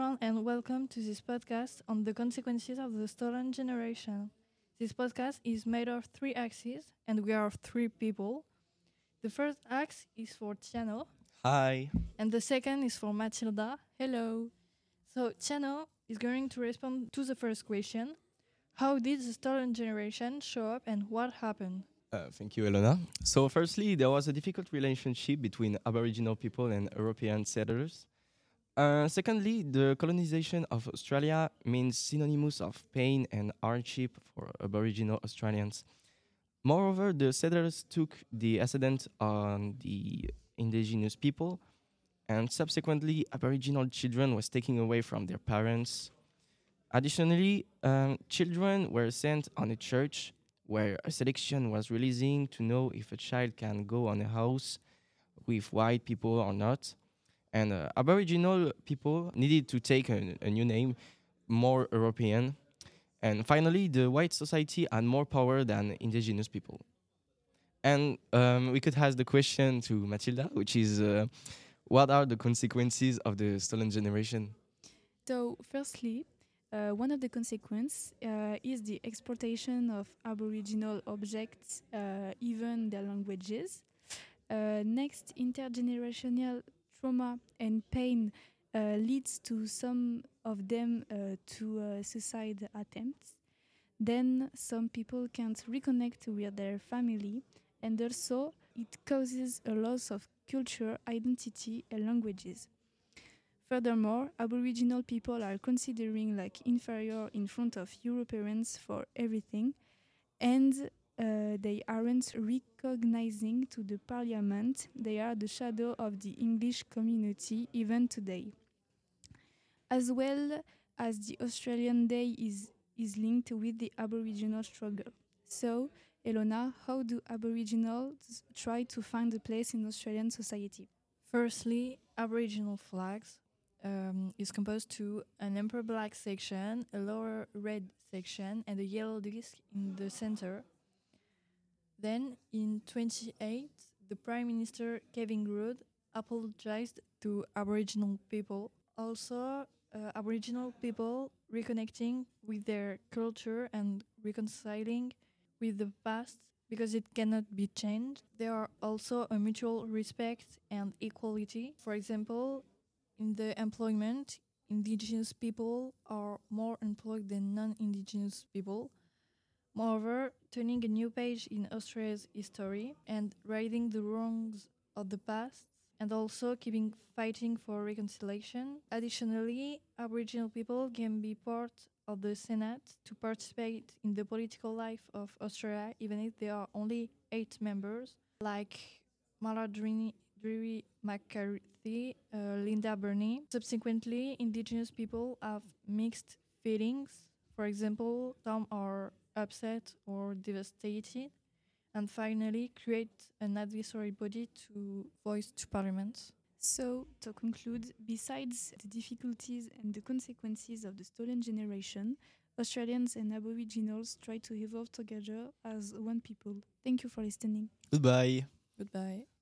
everyone, and welcome to this podcast on the consequences of the stolen generation. This podcast is made of three axes, and we are three people. The first axe is for Tiano, Hi. and the second is for Matilda. Hello. So, Tiano is going to respond to the first question. How did the stolen generation show up and what happened? Thank you, Elena. So, firstly, there was a difficult relationship between Aboriginal people and European settlers. Secondly, the colonization of Australia means synonymous of pain and hardship for Aboriginal Australians. Moreover, the settlers took the ascendant on the indigenous people, and subsequently, Aboriginal children was taken away from their parents. Additionally, children were sent on a church where a selection was releasing to know if a child can go on a house with white people or not. And Aboriginal people needed to take a new name, more European. And finally, the white society had more power than indigenous people. And we could ask the question to Matilda, which is what are the consequences of the stolen generation? So, firstly, one of the consequences is the exportation of Aboriginal objects, even their languages. Next, intergenerational trauma and pain leads to some of them to suicide attempts. Then some people can't reconnect with their family, and also it causes a loss of culture, identity, and languages. Furthermore, Aboriginal people are considering like inferior in front of Europeans for everything, and they aren't recognizing to the parliament. They are the shadow of the English community even today. As well as the Australian Day is linked with the Aboriginal struggle. So, Elona, how do Aboriginals try to find a place in Australian society? Firstly, Aboriginal flags is composed to an upper black section, a lower red section, and a yellow disc in the center. Then, in 28, the Prime Minister Kevin Rudd apologized to Aboriginal people. Also, Aboriginal people reconnecting with their culture and reconciling with the past because it cannot be changed. There are also a mutual respect and equality. For example, in the employment, indigenous people are more employed than non-indigenous people. Moreover, turning a new page in Australia's history and righting the wrongs of the past and also keeping fighting for reconciliation. Additionally, Aboriginal people can be part of the Senate to participate in the political life of Australia, even if there are only 8 members, like Maladrini Dreary McCarthy, Linda Burney. Subsequently, Indigenous people have mixed feelings. For example, some are upset or devastated, and finally create an advisory body to voice to Parliament. So, to conclude, besides the difficulties and the consequences of the stolen generation, Australians and Aboriginals try to evolve together as one people. Thank you for listening. Goodbye. Goodbye.